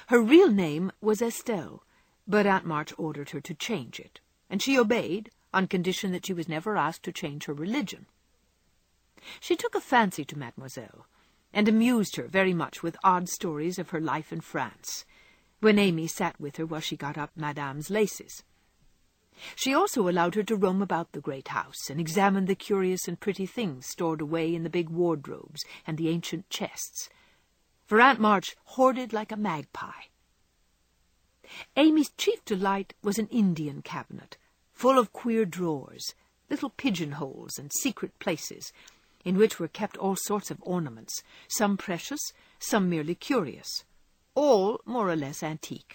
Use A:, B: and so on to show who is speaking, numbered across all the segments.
A: Her real name was Estelle, but Aunt March ordered her to change it, and she obeyed, on condition that she was never asked to change her religion. She took a fancy to Mademoiselle, and amused her very much with odd stories of her life in France, when Amy sat with her while she got up Madame's laces. She also allowed her to roam about the great house and examine the curious and pretty things stored away in the big wardrobes and the ancient chests, for Aunt March hoarded like a magpie. Amy's chief delight was an Indian cabinet, full of queer drawers, little pigeonholes and secret places, in which were kept all sorts of ornaments, some precious, some merely curious, all more or less antique.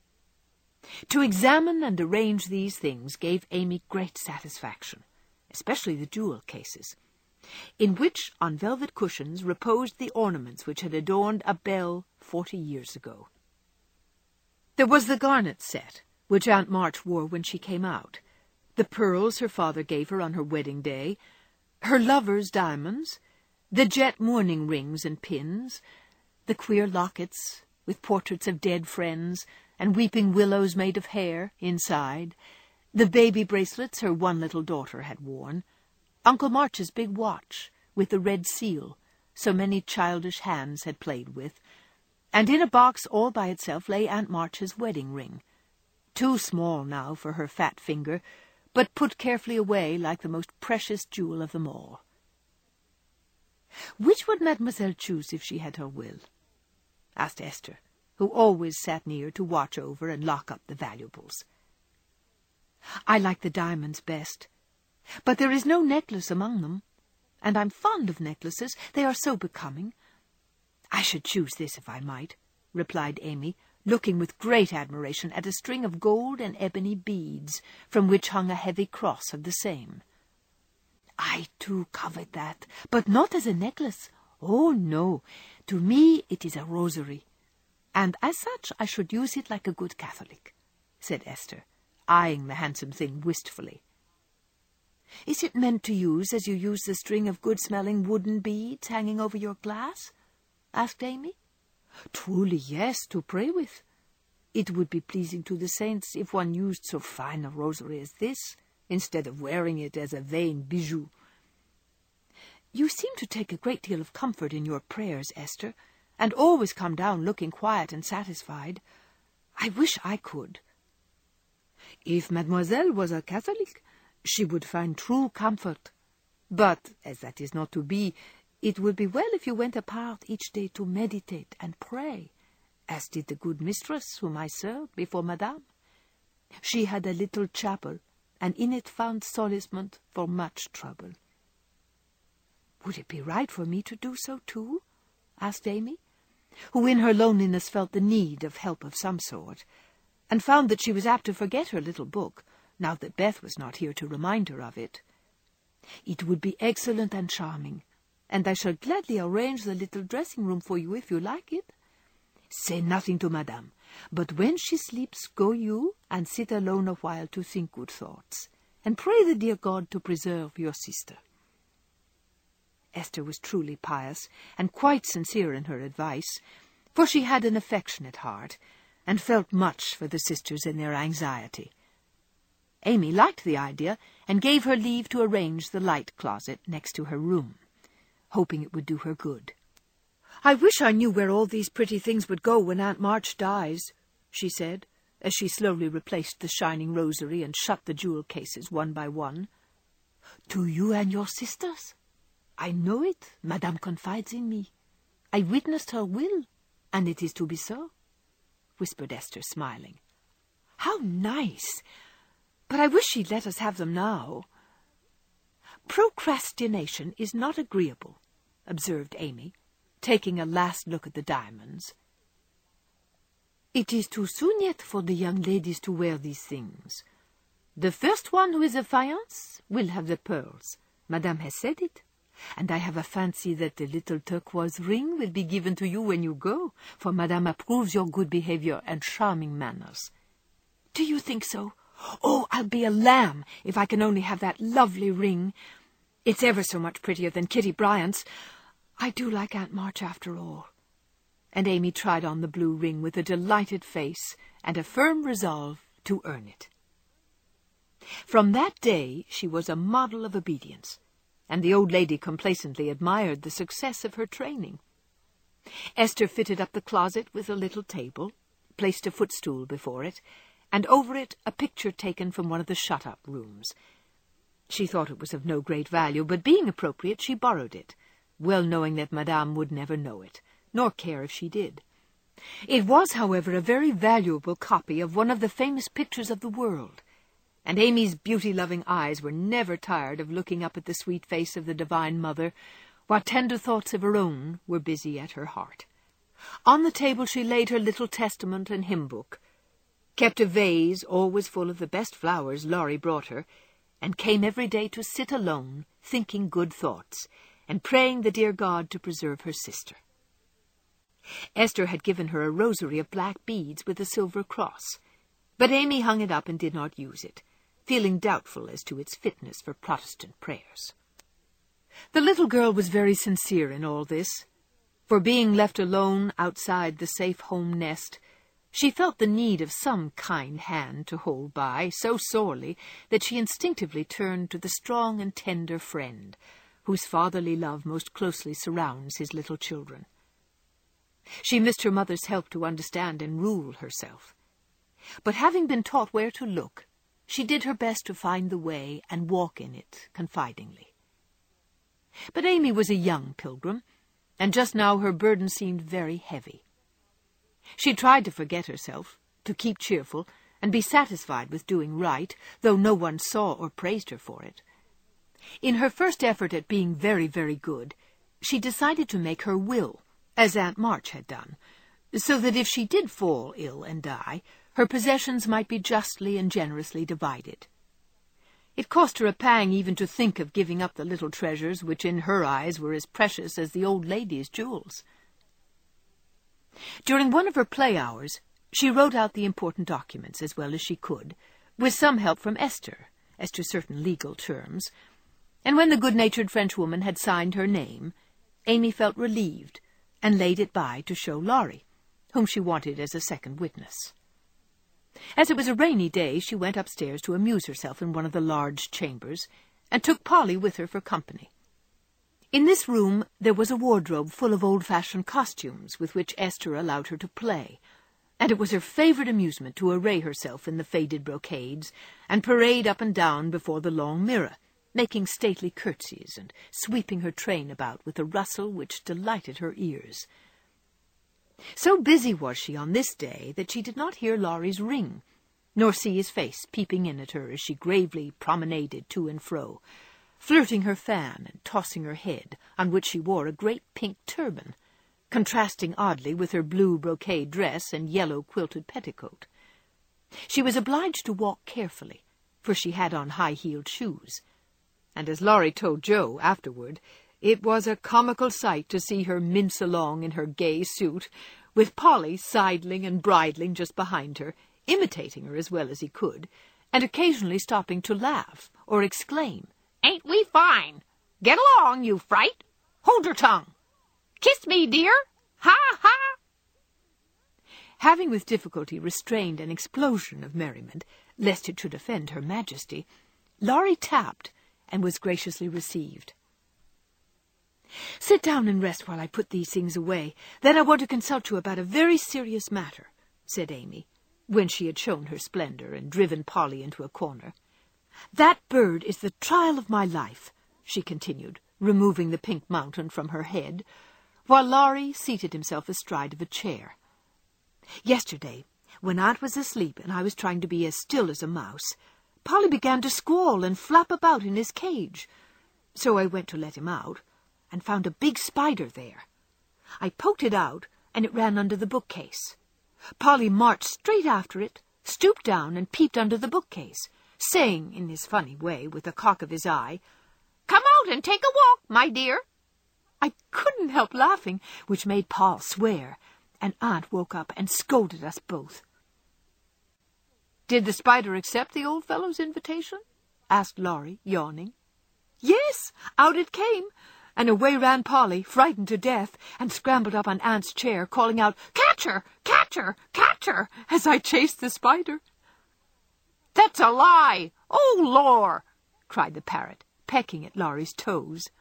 A: To examine and arrange these things gave Amy great satisfaction, especially the jewel cases, in which, on velvet cushions, reposed the ornaments which had adorned a belle 40 years ago. There was the garnet set, which Aunt March wore when she came out, the pearls her father gave her on her wedding day, her lover's diamonds, the jet mourning rings and pins, the queer lockets with portraits of dead friends and weeping willows made of hair inside, the baby bracelets her one little daughter had worn, Uncle March's big watch with the red seal so many childish hands had played with, and in a box all by itself lay Aunt March's wedding ring, too small now for her fat finger, but put carefully away like the most precious jewel of them all. "Which would Mademoiselle choose if she had her will?" asked Esther, who always sat near to watch over and lock up the valuables. "I like the diamonds best, but there is no necklace among them, and I'm fond of necklaces. They are so becoming. I should choose this if I might," replied Amy, looking with great admiration at a string of gold and ebony beads, from which hung a heavy cross of the same. "I too covet that, but not as a necklace. Oh, no. To me it is a rosary, and as such I should use it like a good Catholic," said Esther, eyeing the handsome thing wistfully. "Is it meant to use as you use the string of good-smelling wooden beads hanging over your glass?" asked Amy. "Truly, yes, to pray with. It would be pleasing to the saints if one used so fine a rosary as this, instead of wearing it as a vain bijou." "You seem to take a great deal of comfort in your prayers, Esther, and always come down looking quiet and satisfied. I wish I could." "If Mademoiselle was a Catholic, she would find true comfort. But, as that is not to be, it would be well if you went apart each day to meditate and pray, as did the good mistress whom I served before Madame. She had a little chapel, and in it found solacement for much trouble." "Would it be right for me to do so too?" asked Amy, who in her loneliness felt the need of help of some sort, and found that she was apt to forget her little book, now that Beth was not here to remind her of it. "It would be excellent and charming, and I shall gladly arrange the little dressing-room for you if you like it. Say nothing to Madame, but when she sleeps, go you and sit alone a while to think good thoughts, and pray the dear God to preserve your sister." Esther was truly pious, and quite sincere in her advice, for she had an affectionate heart, and felt much for the sisters in their anxiety. Amy liked the idea, and gave her leave to arrange the light closet next to her room, hoping it would do her good. "I wish I knew where all these pretty things would go when Aunt March dies," she said, as she slowly replaced the shining rosary and shut the jewel cases one by one. "To you and your sisters? I know it. Madame confides in me. I witnessed her will, and it is to be so," whispered Esther, smiling. "How nice! But I wish she'd let us have them now." "Procrastination is not agreeable," observed Amy, taking a last look at the diamonds. "It is too soon yet for the young ladies to wear these things. The first one who is affianced will have the pearls. Madame has said it. And I have a fancy that the little turquoise ring will be given to you when you go, for Madame approves your good behavior and charming manners." "Do you think so? Oh, I'll be a lamb if I can only have that lovely ring. It's ever so much prettier than Kitty Bryant's. I do like Aunt March after all." and Amy tried on the blue ring with a delighted face and a firm resolve to earn it. From that day she was a model of obedience, and the old lady complacently admired the success of her training. Esther fitted up the closet with a little table, placed a footstool before it, and over it a picture taken from one of the shut-up rooms. She thought it was of no great value, but being appropriate, she borrowed it, well knowing that Madame would never know it, nor care if she did. It was, however, a very valuable copy of one of the famous pictures of the world, and Amy's beauty-loving eyes were never tired of looking up at the sweet face of the Divine Mother, while tender thoughts of her own were busy at her heart. On the table she laid her little testament and hymn-book, kept a vase always full of the best flowers Laurie brought her, and came every day to sit alone, thinking good thoughts, and praying the dear God to preserve her sister. Esther had given her a rosary of black beads with a silver cross, but Amy hung it up and did not use it, feeling doubtful as to its fitness for Protestant prayers. The little girl was very sincere in all this, for being left alone outside the safe home nest, she felt the need of some kind hand to hold by so sorely that she instinctively turned to the strong and tender friend, whose fatherly love most closely surrounds his little children. She missed her mother's help to understand and rule herself, but having been taught where to look, she did her best to find the way and walk in it confidingly. But Amy was a young pilgrim, and just now her burden seemed very heavy. She tried to forget herself, to keep cheerful, and be satisfied with doing right, though no one saw or praised her for it. In her first effort at being very, very good, she decided to make her will, as Aunt March had done, so that if she did fall ill and die, her possessions might be justly and generously divided. It cost her a pang even to think of giving up the little treasures which in her eyes were as precious as the old lady's jewels. During one of her play hours, she wrote out the important documents as well as she could, with some help from Esther, as to certain legal terms, and when the good-natured Frenchwoman had signed her name, Amy felt relieved, and laid it by to show Laurie, whom she wanted as a second witness. As it was a rainy day, she went upstairs to amuse herself in one of the large chambers, and took Polly with her for company. In this room there was a wardrobe full of old-fashioned costumes with which Esther allowed her to play, and it was her favourite amusement to array herself in the faded brocades and parade up and down before the long mirror, making stately curtsies and sweeping her train about with a rustle which delighted her ears. So busy was she on this day that she did not hear Laurie's ring, nor see his face peeping in at her as she gravely promenaded to and fro, flirting her fan and tossing her head, on which she wore a great pink turban, contrasting oddly with her blue brocade dress and yellow quilted petticoat. She was obliged to walk carefully, for she had on high-heeled shoes, and as Laurie told Joe afterward, it was a comical sight to see her mince along in her gay suit, with Polly sidling and bridling just behind her, imitating her as well as he could, and occasionally stopping to laugh or exclaim, "Ain't we fine? Get along, you fright! Hold your tongue! Kiss me, dear! Ha, ha!" Having with difficulty restrained an explosion of merriment, lest it should offend Her Majesty, Laurie tapped, and was graciously received. "Sit down and rest while I put these things away. Then I want to consult you about a very serious matter," said Amy, when she had shown her splendor and driven Polly into a corner. "That bird is the trial of my life," she continued, removing the pink mountain from her head, while Laurie seated himself astride of a chair. "Yesterday, when Aunt was asleep and I was trying to be as still as a mouse, Polly began to squall and flap about in his cage. So I went to let him out, and found a big spider there. I poked it out, and it ran under the bookcase. Polly marched straight after it, stooped down, and peeped under the bookcase, saying, in his funny way, with a cock of his eye, 'Come out and take a walk, my dear.' I couldn't help laughing, which made Paul swear, and Aunt woke up and scolded us both." "Did the spider accept the old fellow's invitation?" asked Laurie, yawning. "Yes, out it came, and away ran Polly, frightened to death, and scrambled up on Aunt's chair, calling out, "Catch her! Catch her! Catch her!" as I chased the spider. "That's a lie! Oh, Lor!" cried the parrot, pecking at Laurie's toes.